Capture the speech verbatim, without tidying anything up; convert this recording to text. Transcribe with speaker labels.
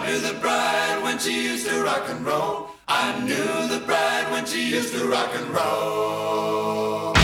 Speaker 1: knew the bride when she used to rock and roll. I knew the bride when she used to rock and roll.